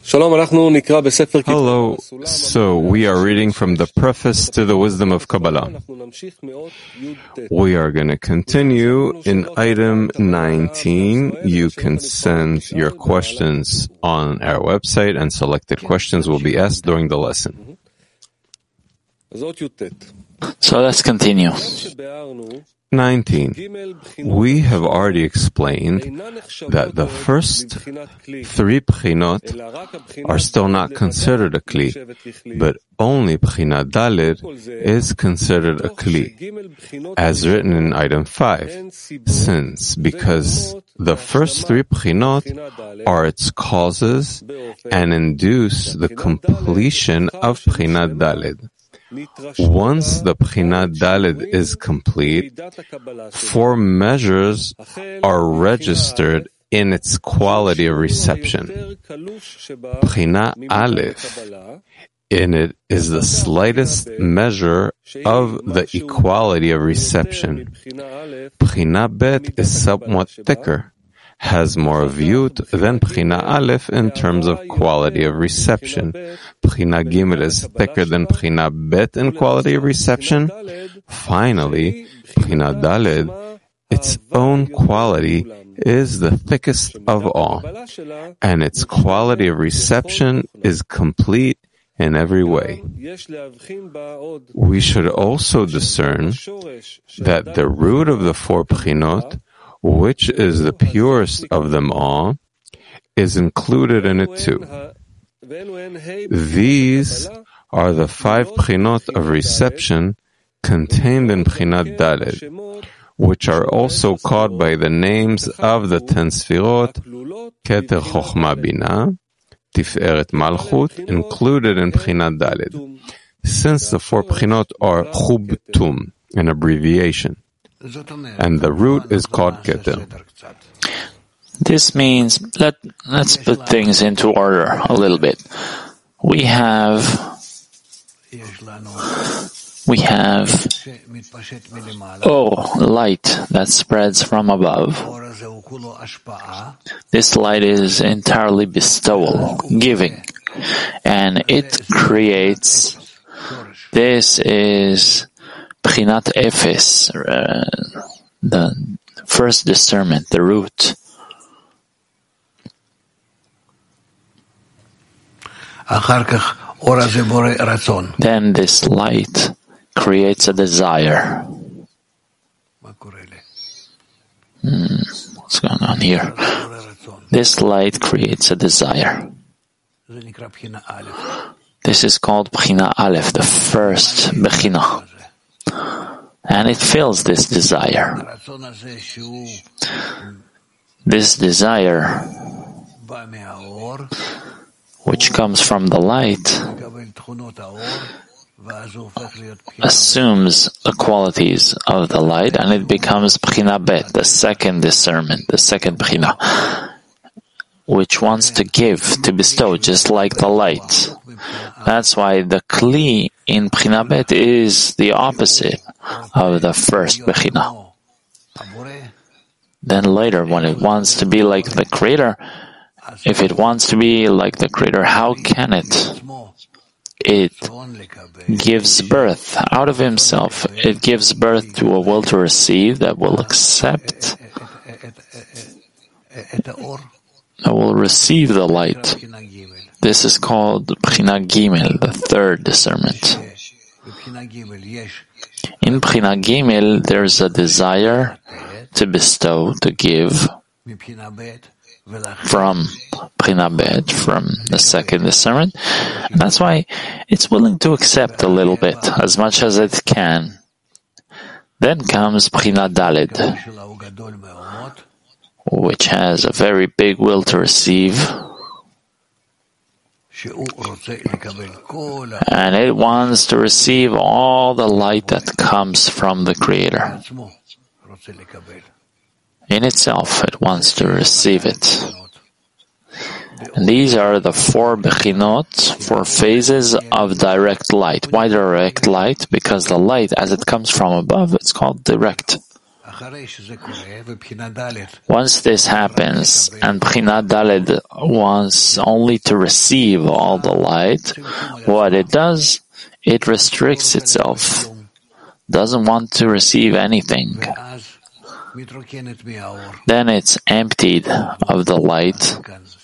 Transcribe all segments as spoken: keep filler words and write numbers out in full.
Hello, so we are reading from the preface to the Wisdom of Kabbalah. We are going to continue in item nineteen. You can send your questions on our website and selected questions will be asked during the lesson. So let's continue. nineteen. We have already explained that the first three Bchinot are still not considered a Kli, but only Bchina Daled is considered a Kli, as written in item five, since because the first three Bchinot are its causes and induce the completion of Bchina Daled. Once the Bchina Daled is complete, four measures are registered in its quality of reception. Bchina Aleph, in it, is the slightest measure of the equality of reception. Bchina Bet is somewhat thicker, has more viyut than Bchina Aleph in terms of quality of reception. Bchina Gimel is thicker than Bchina Bet in quality of reception. Finally, Bchina Daled, its own quality, is the thickest of all, and its quality of reception is complete in every way. We should also discern that the root of the four Bchinot, which is the purest of them all, is included in it too. These are the five Bchinot of reception contained in Bchinat Daled, which are also called by the names of the ten Sfirot, Keter Chochma Bina, Tiferet Malchut, included in Bchinat Daled, since the four Bchinot are Chub Tum, an abbreviation, and the root is called Keter. This means, let, let's put things into order a little bit. We have, we have, oh, light that spreads from above. This light is entirely bestowal, giving, and it creates, this is Bchinat Efes, uh, the first discernment, the root. Then this light creates a desire. Hmm, what's going on here? This light creates a desire. This is called Bchina Aleph, the first Bechina. And it fills this desire. This desire, which comes from the light, assumes the qualities of the light, and it becomes Bchina Bet, the second discernment, the second Bchina, which wants to give, to bestow, just like the light. That's why the Kli in Bchina Bet is the opposite of the first Bechina. Then later, when it wants to be like the Creator, if it wants to be like the Creator, how can it? It gives birth out of Himself. It gives birth to a will to receive that will accept, that will receive the light. This is called Bchina Gimel, the third discernment. In Bchina Gimel, there's a desire to bestow, to give from Bchina Bet, from the second discernment. And that's why it's willing to accept a little bit, as much as it can. Then comes Bchina Daled, which has a very big will to receive, and it wants to receive all the light that comes from the Creator. In itself, it wants to receive it. And these are the four Bechinot, four phases of direct light. Why direct light? Because the light, as it comes from above, it's called direct. Once this happens, and Bechina Daled wants only to receive all the light, what it does, it restricts itself, doesn't want to receive anything. Then it's emptied of the light.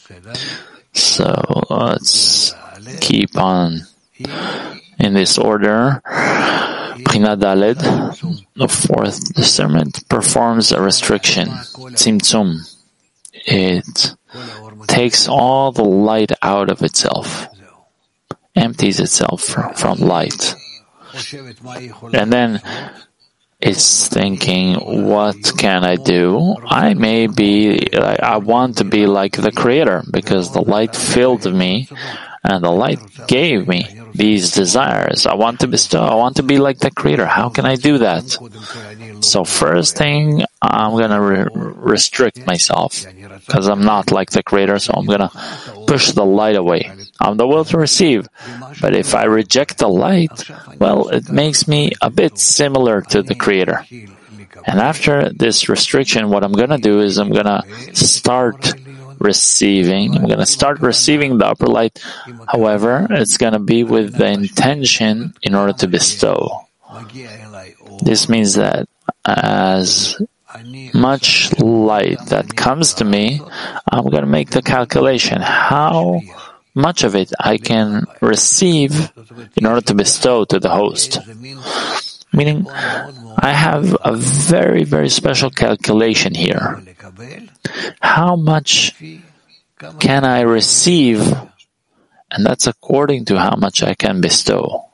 So let's keep on in this order. Bechina Daled, the fourth discernment, performs a restriction, tzimtzum. It takes all the light out of itself, empties itself from light. And then it's thinking, what can I do? I may be, I want to be like the Creator, because the light filled me, and the light gave me these desires. I want to bestow, I want to be like the Creator. How can I do that? So first thing, I'm going to re- restrict myself, because I'm not like the Creator, so I'm going to push the light away. I'm the will to receive. But if I reject the light, well, it makes me a bit similar to the Creator. And after this restriction, what I'm going to do is I'm going to start receiving. I'm going to start receiving the upper light. However, it's going to be with the intention in order to bestow. This means that as much light that comes to me, I'm going to make the calculation how much of it I can receive in order to bestow to the host. Meaning, I have a very, very special calculation here. How much can I receive? And that's according to how much I can bestow.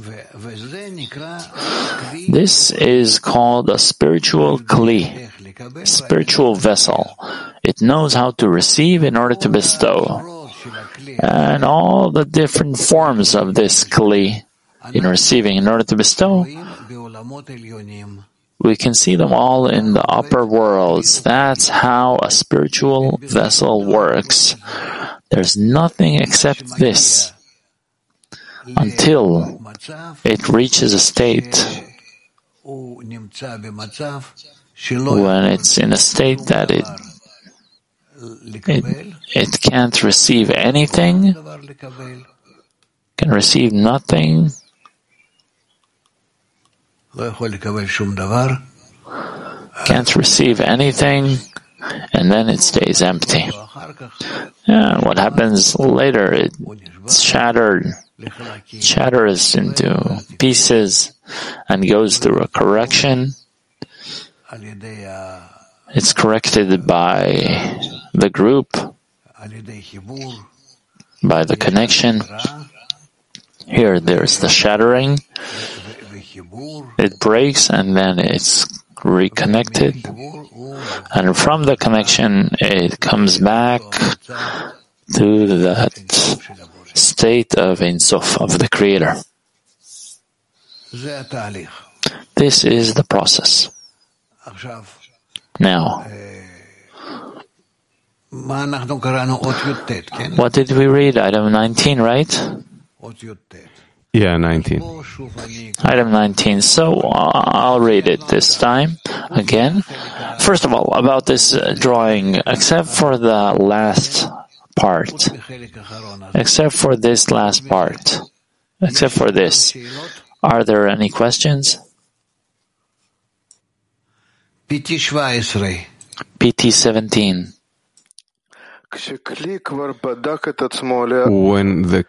This is called a spiritual kli, spiritual vessel. It knows how to receive in order to bestow. And all the different forms of this kli in receiving in order to bestow, we can see them all in the upper worlds. That's how a spiritual vessel works. There's nothing except this until it reaches a state when it's in a state that it it, it can't receive anything, can receive nothing, can't receive anything, and then it stays empty. Yeah, what happens later? It's shattered, shatters into pieces, and goes through a correction. It's corrected by the group, by the connection. Here, there's the shattering. It breaks, and then it's reconnected. And from the connection, it comes back to that state of Ein Sof, of the Creator. This is the process. Now, what did we read? Item nineteen, right? Yeah, nineteen. Item nineteen. So uh, I'll read it this time again. First of all, about this uh, drawing, except for the last part, except for this last part, except for this, are there any questions? P T seventeen. When the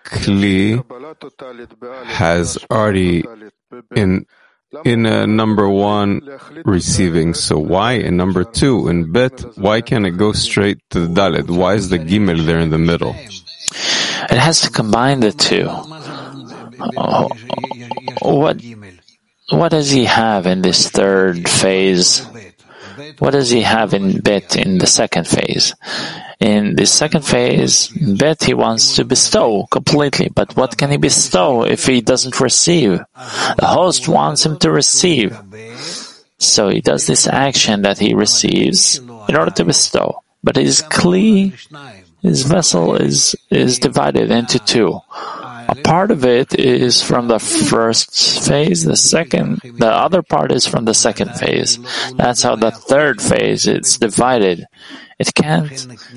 Kli has already in in a number one receiving, so why in number two in Bet? Why can't it go straight to the Dalet? Why is the Gimel there in the middle? It has to combine the two. Oh, what what does he have in this third phase? What does he have in Bet in the second phase? In the second phase, in Bet, he wants to bestow completely. But what can he bestow if he doesn't receive? The host wants him to receive. So he does this action that he receives in order to bestow. But his Kli, his vessel is, is divided into two. A part of it is from the first phase, the second, the other part is from the second phase. That's how the third phase is divided. It can't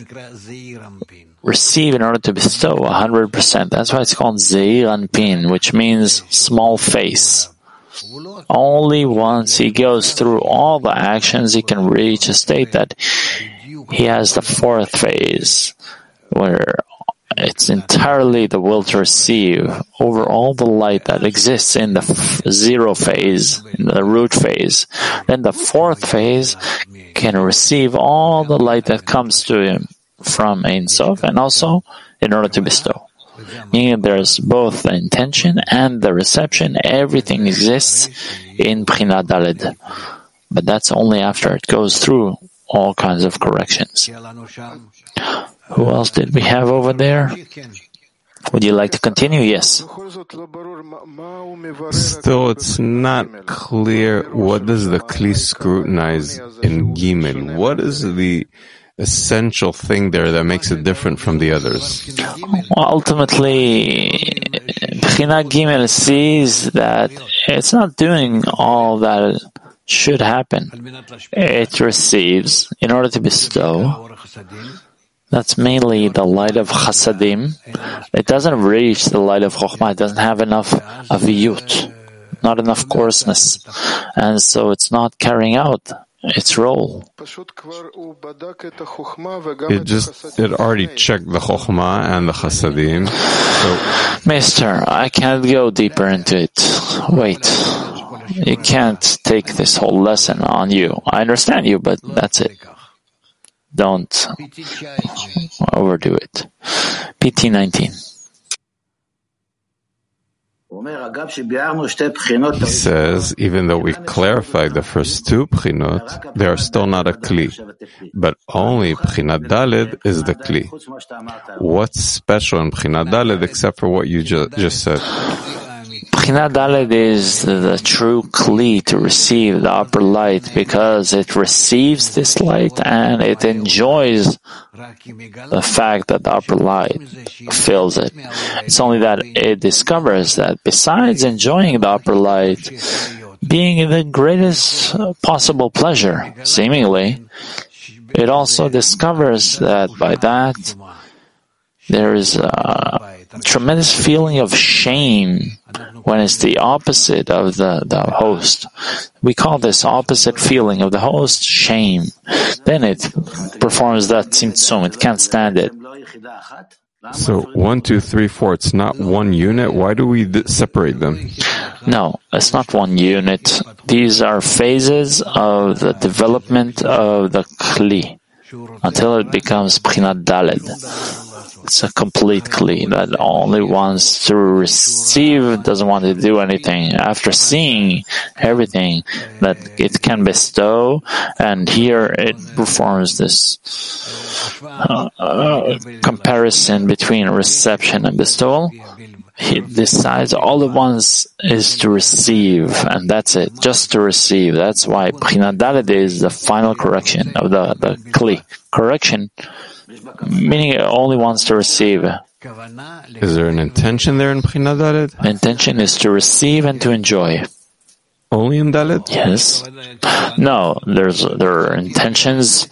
receive in order to bestow one hundred percent. That's why it's called Zeir Anpin, which means small face. Only once he goes through all the actions, he can reach a state that he has the fourth phase, where it's entirely the will to receive over all the light that exists in the f- zero phase, in the root phase. Then the fourth phase can receive all the light that comes to him from Ein Sof, and also in order to bestow. Meaning there's both the intention and the reception. Everything exists in Bechina Daled. But that's only after it goes through all kinds of corrections. Who else did we have over there? Would you like to continue? Yes. Still, it's not clear what does the Kli scrutinize in Gimel. What is the essential thing there that makes it different from the others? Well, ultimately, Bechina Gimel sees that it's not doing all that should happen. It receives in order to bestow. That's mainly the light of Chasadim. It doesn't reach the light of Chokhmah. It doesn't have enough aviyut, not enough coarseness, and so it's not carrying out its role. It just, it already checked the Chokhmah and the Chasadim. So, Mister, I can't go deeper into it. Wait. You can't take this whole lesson on you. I understand you, but that's it. Don't overdo it. P T nineteen. He says, even though we clarified the first two Bchinot, they are still not a Kli, but only Bchina Daled is the Kli. What's special in Bchina Daled except for what you ju- just said? Bechina Daled is the true Kli to receive the upper light because it receives this light and it enjoys the fact that the upper light fills it. It's only that it discovers that besides enjoying the upper light, being in the greatest possible pleasure, seemingly, it also discovers that by that there is a tremendous feeling of shame when it's the opposite of the, the host. We call this opposite feeling of the host shame. Then it performs that tzimtzum. It can't stand it. So one, two, three, four, it's not one unit. Why do we d- separate them? No, it's not one unit. These are phases of the development of the Kli until it becomes Bechina Daled. It's a complete Kli that only wants to receive, doesn't want to do anything. After seeing everything that it can bestow, and here it performs this uh, uh, comparison between reception and bestowal, he decides all it wants is to receive, and that's it, just to receive. That's why Bechina Daled is the final correction of the, the Kli. Correction meaning it only wants to receive. Is there an intention there in Bechina Daled? The intention is to receive and to enjoy. Only in Daled? Yes. No, there's there are intentions.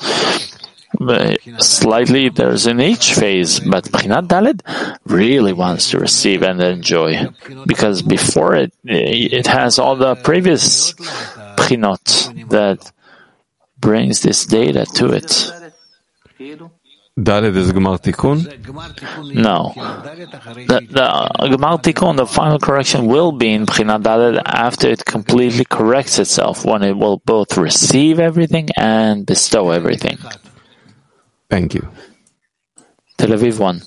Slightly, there's in each phase, but Bechina Daled really wants to receive and enjoy, because before it, it has all the previous Bechinot that brings this data to it. Daled is Gemar Tikkun? No. The, the Gemar Tikkun, the final correction, will be in Bechina Daled after it completely corrects itself, when it will both receive everything and bestow everything. Thank you. Tel Aviv one.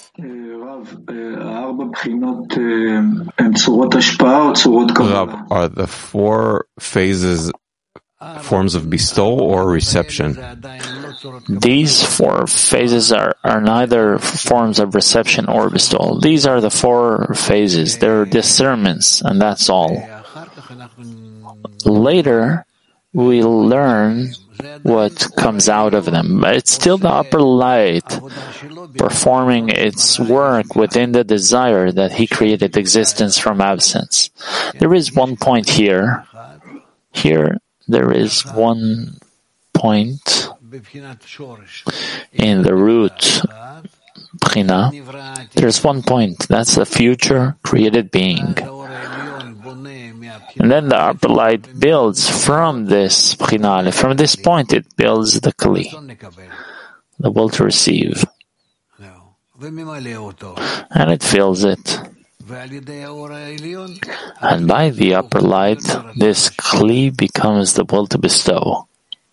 Rav, are the four phases forms of bestowal or reception? These four phases are, are neither forms of reception or bestowal. These are the four phases. They're discernments, and that's all. Later, we learn what comes out of them. But it's still the upper light performing its work within the desire that he created existence from absence. There is one point here. Here, there is one point in the root Bechina. There's one point. That's the future created being. And then the upper light builds from this Bechina. From this point, it builds the Kli, the will to receive. And it fills it. And by the upper light, this Kli becomes the will to bestow.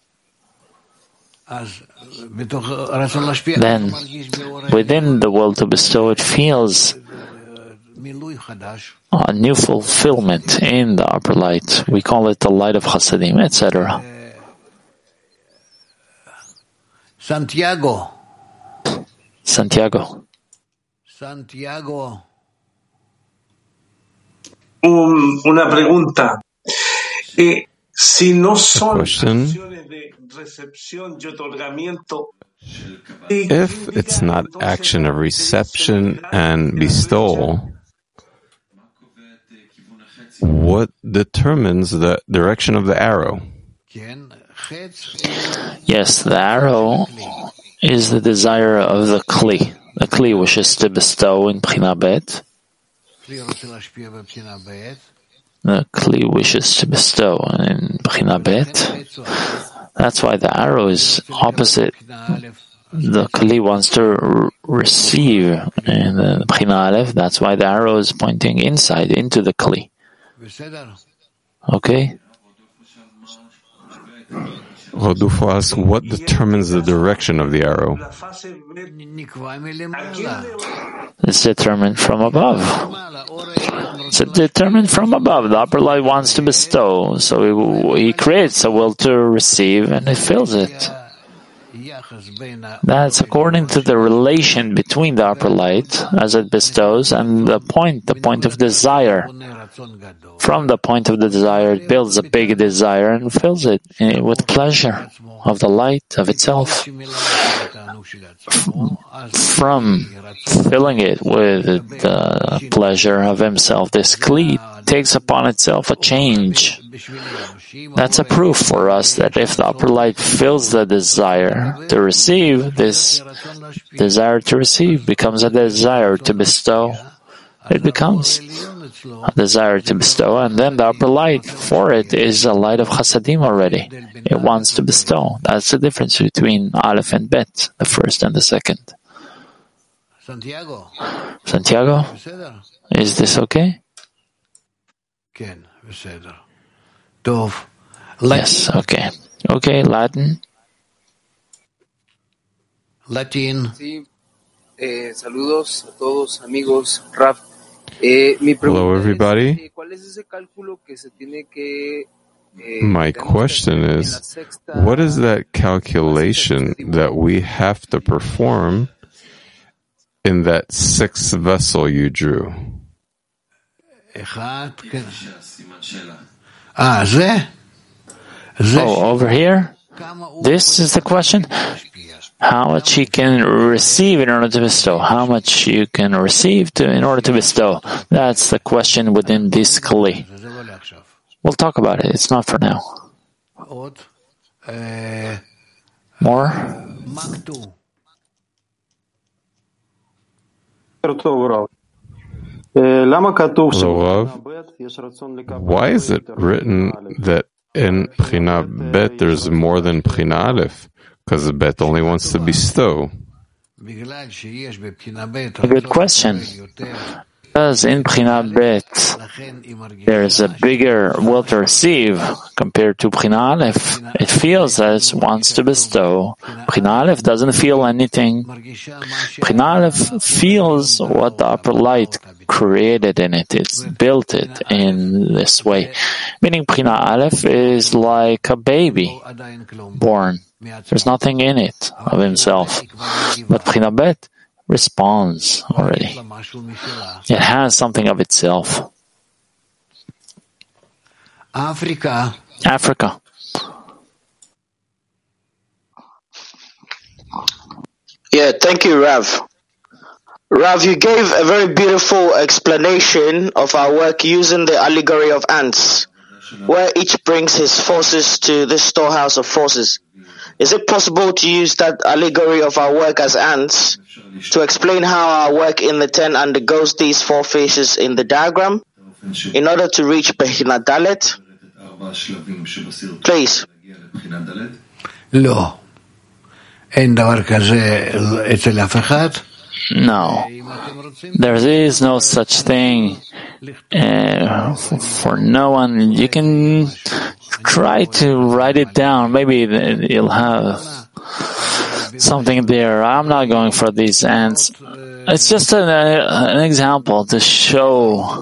Then, within the will to bestow, it feels a new fulfillment in the upper light. We call it the light of Chasadim, et cetera. Santiago. Santiago. Santiago. Un, una pregunta. Eh, si no son acciones de recepción y otorgamiento, if it's not action of reception and bestowal, what determines the direction of the arrow? Yes, the arrow is the desire of the Kli. The Kli wishes to bestow in Bechina Bet. The Kli wishes to bestow in Bechina Bet. That's why the arrow is opposite. The Kli wants to r- receive in the Bechina Aleph. That's why the arrow is pointing inside, into the Kli. Okay? Rodolfo asks, what determines the direction of the arrow? It's determined from above. It's determined from above. The upper light wants to bestow, so he, he creates a will to receive, and it fills it. That's according to the relation between the upper light, as it bestows, and the point, the point of desire. From the point of the desire, it builds a big desire and fills it with pleasure of the light of itself. From filling it with the pleasure of himself, this Kli takes upon itself a change. That's a proof for us that if the upper light fills the desire to receive, this desire to receive becomes a desire to bestow. It becomes a desire to bestow, and then the upper light for it is a light of Chasadim already. It wants to bestow. That's the difference between Aleph and Bet, the first and the second. Santiago. Santiago, is this okay? Yes, okay. Okay, Latin. Latin. Sí. Eh, saludos a todos, amigos. Raf. Eh, mi Hello, everybody. Es, ¿cuál es ese cálculo que se tiene que, eh, My question is, what is that calculation that we have to perform in that sixth vessel you drew? Oh, over here? This is the question? How much you can receive in order to bestow? How much you can receive to, in order to bestow? That's the question within this Kli. We'll talk about it. It's not for now. More? Hello, Rav. Why is it written that in Bechina Bet there's more than Bechina Aleph? Because the Bet only wants to bestow. A good question. Because in Bechina Bet there is a bigger will to receive compared to Bechina Aleph. It feels as it wants to bestow. Bechina Aleph doesn't feel anything. Bechina Aleph feels what the upper light created in it. It's built it in this way. Meaning Bechina Aleph is like a baby born. There's nothing in it of himself. But Bechina Bet responds already. It has something of itself. Africa. Africa. Yeah, thank you, Rav. Rav, you gave a very beautiful explanation of our work using the allegory of ants, where each brings his forces to this storehouse of forces. Is it possible to use that allegory of our work as ants to explain how our work in the tent undergoes these four phases in the diagram in order to reach Bechina Dalet? Please. לא. אין דבר כזה אצל אף אחד. No, there is no such thing uh, for no one. You can try to write it down. Maybe you'll have something there. I'm not going for these ants. It's just an, an example to show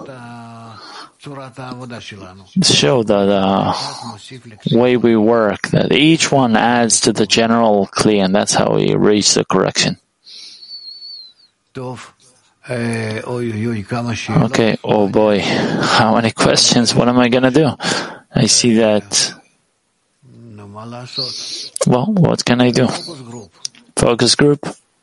to show the, the way we work, that each one adds to the general Kli, and that's how we reach the correction. Okay, oh boy, how many questions? What am I going to do? I see that. Well, what can I do? Focus group.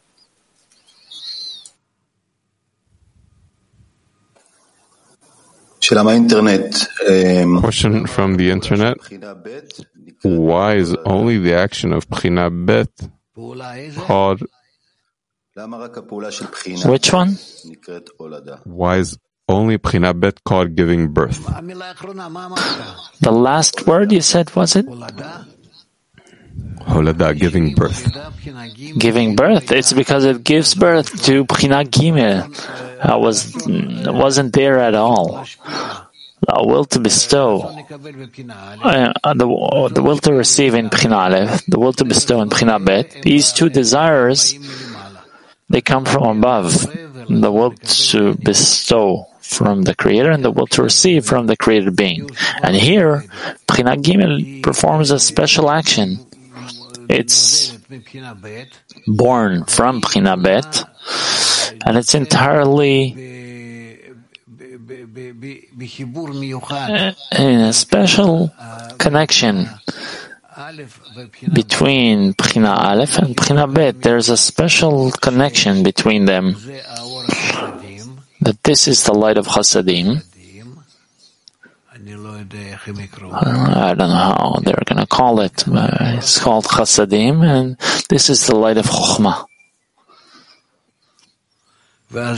Question from the internet. Why is only the action of Bechina Bet called? Which one? Why is only Bechina Bet called giving birth? The last word you said, was it? Holada, giving birth. Giving birth. It's because it gives birth to Bechina Gimel. I was, wasn't there at all. The will to bestow, uh, the, the will to receive in Bechina Aleph, the will to bestow in Bechina Bet, these two desires, they come from above. The will to bestow from the Creator and the will to receive from the created being. And here, Bechina Gimel performs a special action. It's born from Bechina Bet, and it's entirely in a special connection between Bechina Aleph and Bechina Bet. There's a special connection between them, that this is the light of Chasadim. I don't know how they're going to call it. It's called Chasadim, and this is the light of Chokhmah. And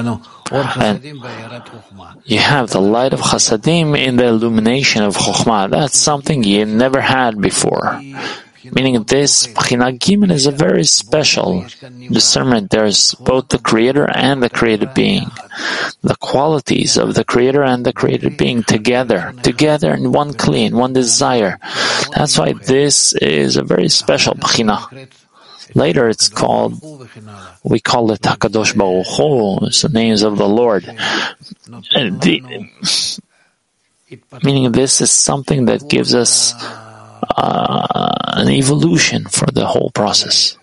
you have the light of Chasadim in the illumination of Chokhmah. That's something you never had before. Meaning this Bechina Gimel is a very special discernment. There's both the Creator and the created being. The qualities of the Creator and the created being together, together in one Kli, in one desire. That's why this is a very special Bechina. Later it's called, we call it HaKadosh Baruch Hu, it's the names of the Lord. The, meaning this is something that gives us uh, an evolution for the whole process.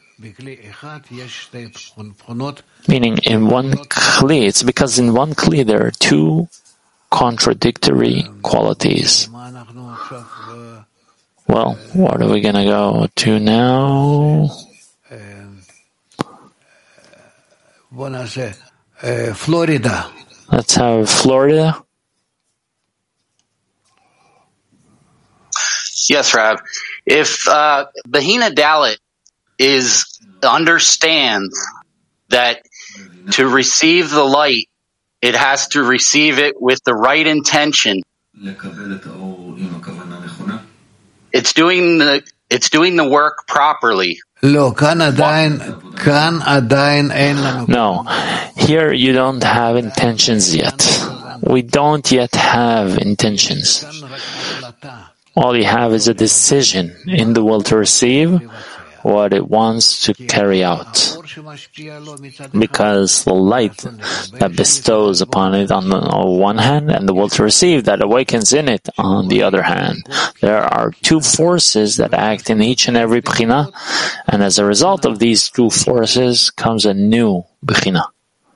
Meaning in one Kli, it's because in one Kli there are two contradictory qualities. Well, what are we going to go to now? Florida. Let's have Florida. Yes, Rav. If uh, Bechina Dalet is understands that to receive the light, it has to receive it with the right intention. It's doing the it's doing the work properly. No, here you don't have intentions yet. We don't yet have intentions. All you have is a decision in the will to receive what it wants to carry out. Because the light that bestows upon it on the one hand, and the will to receive that awakens in it on the other hand. There are two forces that act in each and every Bechina, and as a result of these two forces comes a new Bechina.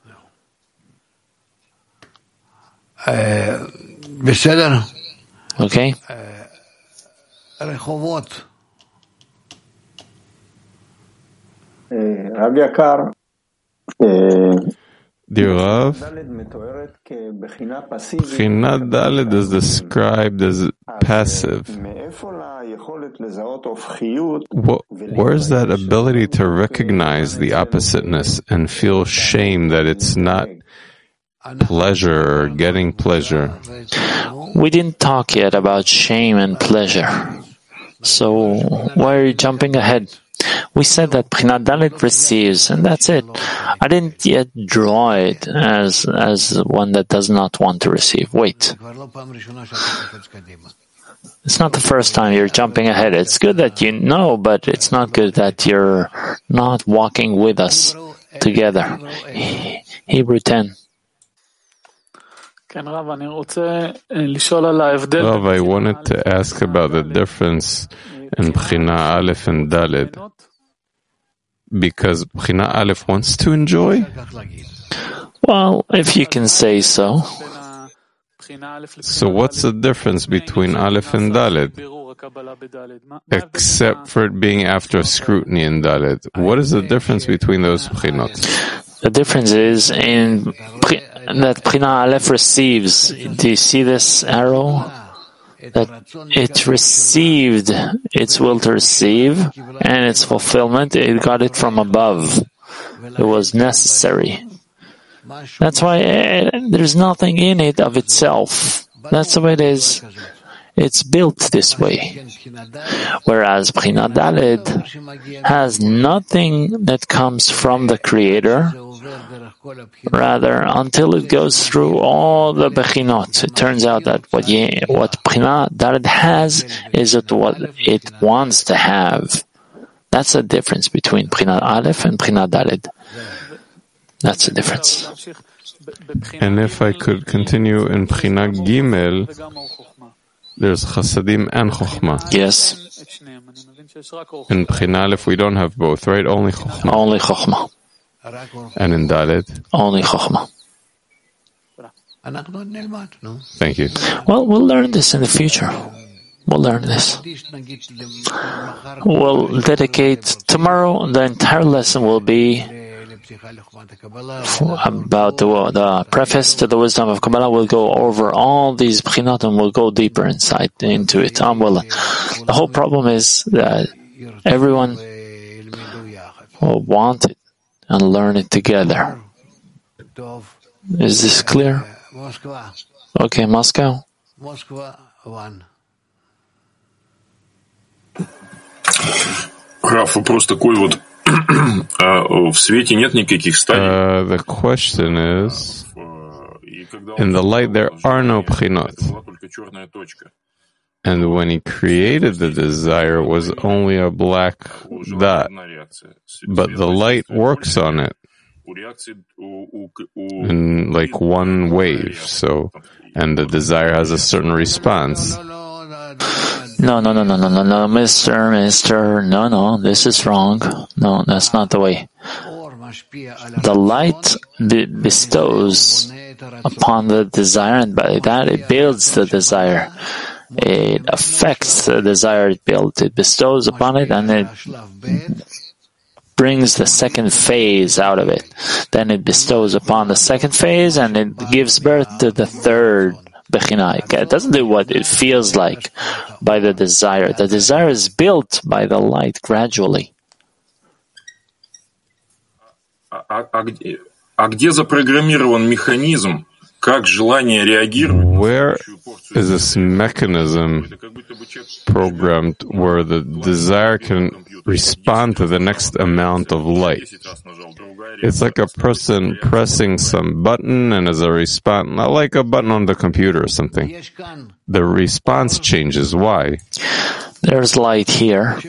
Okay? Dear Rav, Bechina Daled is described as passive. Where is that ability to recognize the oppositeness and feel shame that it's not pleasure or getting pleasure? We didn't talk yet about shame and pleasure. So why are you jumping ahead? We said that Bechina Dalet receives, and that's it. I didn't yet draw it as as one that does not want to receive. Wait. It's not the first time you're jumping ahead. It's good that you know, but it's not good that you're not walking with us together. Hebrew ten. Rav, I wanted to ask about the difference in Bechina Aleph and Daled, because Bechina Aleph wants to enjoy? Well, if you can say so. So what's the difference between Aleph and Daled? Except for it being after scrutiny in Daled. What is the difference between those Bechinot? The difference is in that Bechina Aleph receives. Do you see this arrow? That it received its will to receive, and its fulfillment, it got it from above. It was necessary. That's why it, there's nothing in it of itself. That's the way it is. It's built this way. Whereas Bechina Daled has nothing that comes from the Creator, rather, until it goes through all the Bechinot. It turns out that what, ye, what Bechina Daled has is it what it wants to have. That's the difference between Bechina Aleph and Bechina Daled. That's the difference. And if I could continue in Bechina Gimel, there's Chasadim and Chochmah. Yes. In Bechina Aleph we don't have both, right? Only Chochmah. Only Chochmah. And in Daled? Only Chochmah. Thank you. Well, we'll learn this in the future. We'll learn this. We'll dedicate tomorrow, the entire lesson will be about the, the preface to the wisdom of Kabbalah. We'll go over all these Bechinot and we'll go deeper inside into it. I'm willing. The whole problem is that everyone will want it and learn it together. Is this clear? Okay, Moscow. Раф, вопрос такой вот. В свете нет никаких стадий. Uh, the question is, in the light there are no Bechinot. And when he created the desire, it was only a black dot. But the light works on it in like one wave. So, and the desire has a certain response. No, no, no, no, no, no, no, Mister, Mister, no, no, this is wrong. No, that's not the way. The light be- bestows upon the desire, and by that it builds the desire. It affects the desire it built. It bestows upon it, and it brings the second phase out of it. Then it bestows upon the second phase, and it gives birth to the third Bechina. It doesn't do what it feels like by the desire. The desire is built by the light gradually. А где запрограммирован механизм, как желание реагировать? Where is this mechanism programmed where the desire can respond to the next amount of light? It's like a person pressing some button and as a response, not like a button on the computer or something. The response changes. Why? There's light here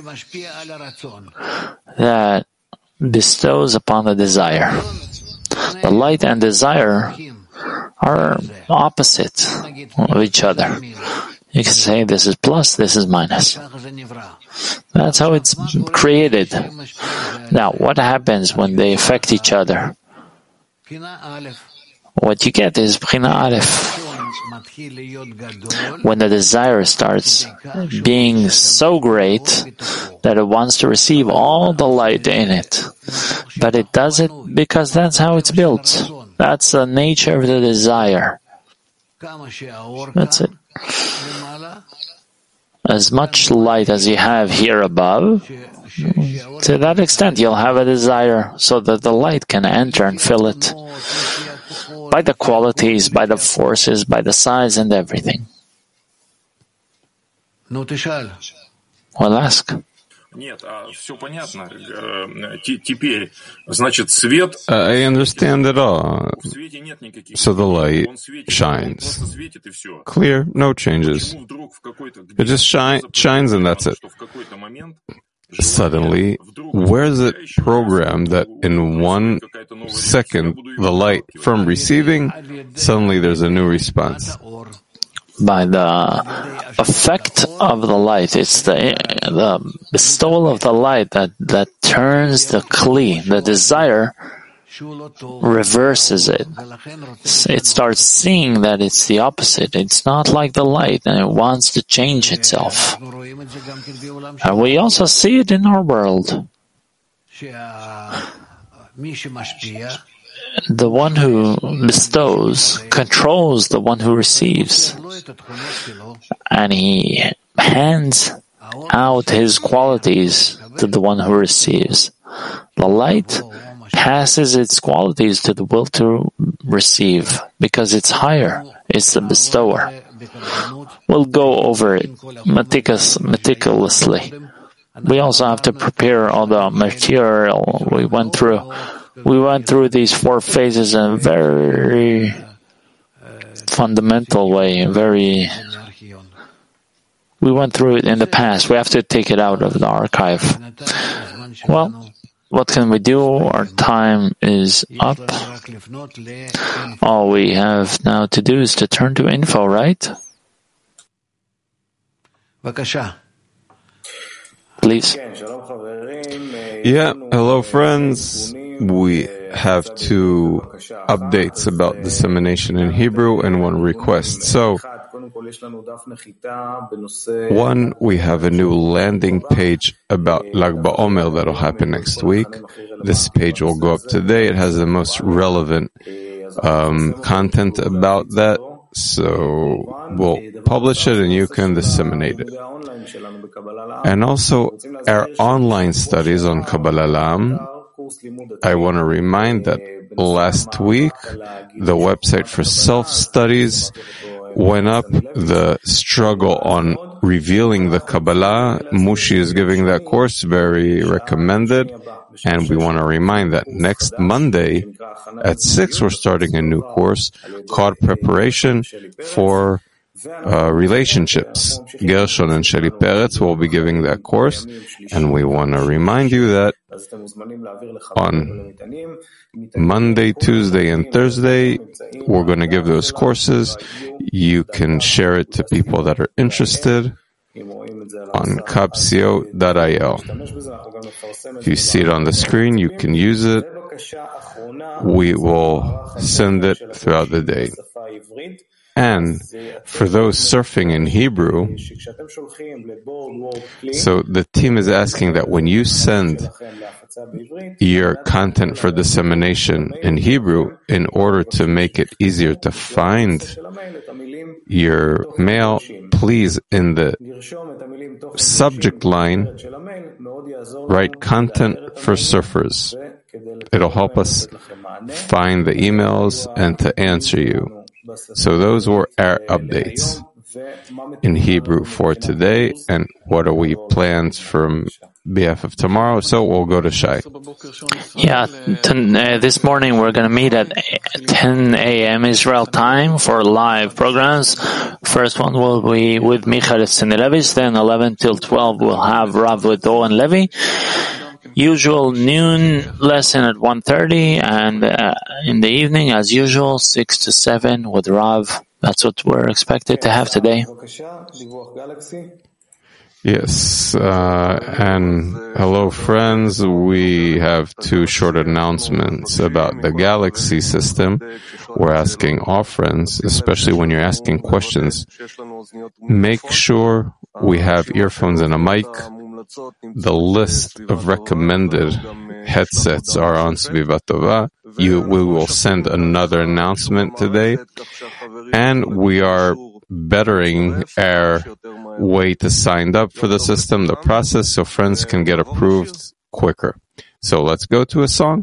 that bestows upon the desire. The light and desire are opposite of each other. You can say this is plus, this is minus. That's how it's created. Now, what happens when they affect each other? What you get is Bechina Aleph. when the desire starts being so great that it wants to receive all the light in it. But it does it because that's how it's built. That's the nature of the desire. That's it. As much light as you have here above, to that extent you'll have a desire so that the light can enter and fill it by the qualities, by the forces, by the size and everything. Well, ask. Нет, а все понятно. Теперь, значит, свет. I understand it all. So the light shines. Clear, no changes. It just shine, shines and that's it. Suddenly, where is it programmed that in one second, the light from receiving, suddenly there's a new response? By the effect of the light. It's the the bestowal of the light that, that turns the kli, the desire, reverses it. It starts seeing that it's the opposite. It's not like the light, and it wants to change itself. And we also see it in our world. The one who bestows controls the one who receives, and he hands out his qualities to the one who receives. The light passes its qualities to the will to receive because it's higher, it's the bestower. We'll go over it meticulously. We also have to prepare all the material we went through. We went through these four phases in a very fundamental way, very... We went through it in the past. We have to take it out of the archive. Well, what can we do? Our time is up. All we have now to do is to turn to info, right? Please. Yeah, hello friends. We have two updates about dissemination in Hebrew and one request. So, one, we have a new landing page about Lag BaOmer that'll happen next week. This page will go up today. It has the most relevant um, content about that. So we'll publish it and you can disseminate it. And also our online studies on Kabbalah Lam. I want to remind that last week the website for self-studies went up. The struggle on revealing the Kabbalah, Mushi is giving that course, very recommended. And we want to remind that next Monday at six, we're starting a new course called Preparation for uh, Relationships. Gershon and Sheli Peretz will be giving that course. And we want to remind you that on Monday, Tuesday, and Thursday, we're going to give those courses. You can share it to people that are interested on kapsio dot I L. If you see it on the screen, you can use it. We will send it throughout the day. And for those surfing in Hebrew, so the team is asking that when you send your content for dissemination in Hebrew, in order to make it easier to find your mail, please in the subject line write content for surfers. It'll help us find the emails and to answer you. So those were our updates in Hebrew for today. And what are we plans from B F of tomorrow? So we'll go to Shai. Yeah, t- uh, this morning we're going to meet at ten a.m. Israel time for live programs. First one will be with Michael Sinelevich. Then eleven till twelve we'll have Rav with Owen Levy. Usual noon lesson at one thirty, and uh, in the evening, as usual, six to seven with Rav. That's what we're expected to have today. Yes, uh, and hello friends, we have two short announcements about the Galaxy system. We're asking all friends, especially when you're asking questions, make sure we have earphones and a mic. The list of recommended headsets are on Svivat Tova. You, we will send another announcement today, and we are bettering our way to sign up for the system, the process, so friends can get approved quicker. So let's go to a song.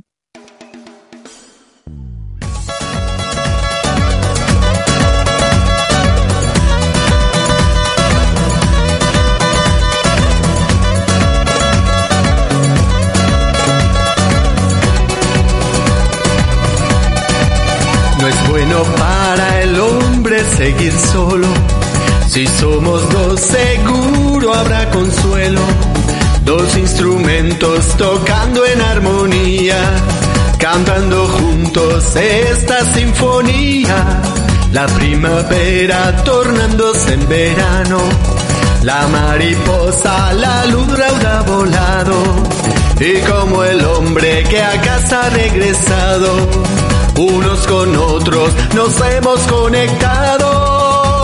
No es bueno para el hombre seguir solo. Si somos dos, seguro habrá consuelo. Dos instrumentos tocando en armonía, cantando juntos esta sinfonía. La primavera tornándose en verano, la mariposa, la luz rauda volado. Y como el hombre que a casa ha regresado, unos con otros nos hemos conectado.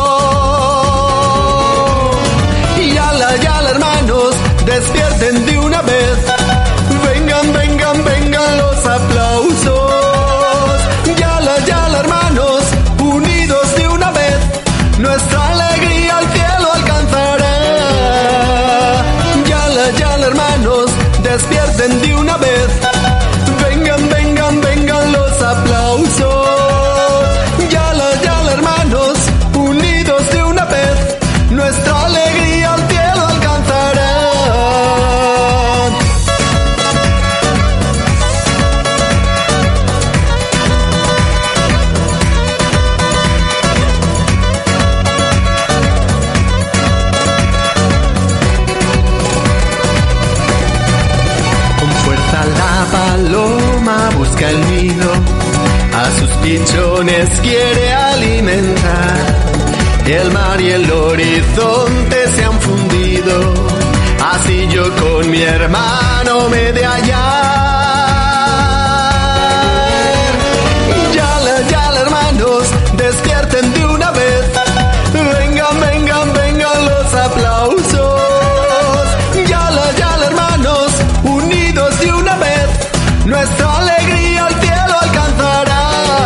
Y ala, y ala, hermanos, despierten de una vez. Vengan, vengan, vengan los aplausos. Y ala, y ala, hermanos, unidos de una vez, nuestra alegría al cielo alcanzará. Y ala, y ala, hermanos, despierten de una vez. Vengan, vengan, vengan los aplausos. Yala, yala, hermanos, unidos de una vez, nuestra alegría al cielo alcanzará. Con fuerza la paloma busca el nido, a sus pichones quiere alimentar. El mar y el horizonte se han fundido, así yo con mi hermano me he de hallar. Yala, yala, hermanos, despierten de una vez. Vengan, vengan, vengan los aplausos. Yala, yala, hermanos, unidos de una vez, nuestra alegría al cielo alcanzará.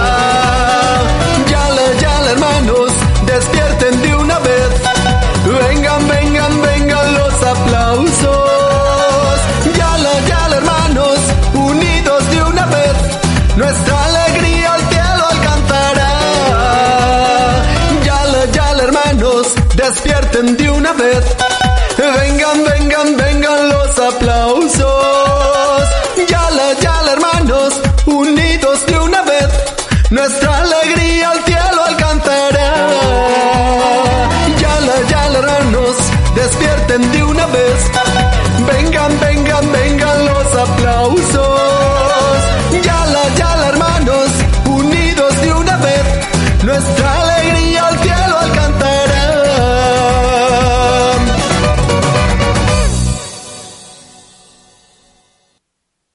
Yala, yala, hermanos, despierten de una vez. Vengan, vengan, vengan los aplausos. Yala, yala, hermanos, unidos de una vez, nuestra alegría al cielo alcanzará. Yala, yala, hermanos, despierten de una vez. Vengan, vengan, vengan los aplausos. Yala, yala, hermanos, unidos de una vez, nuestra alegría al cielo alcanzará. Yala, yala, hermanos, despierten de una vez. Vengan, vengan, vengan los aplausos. Yala, yala, hermanos, unidos de una vez, nuestra alegría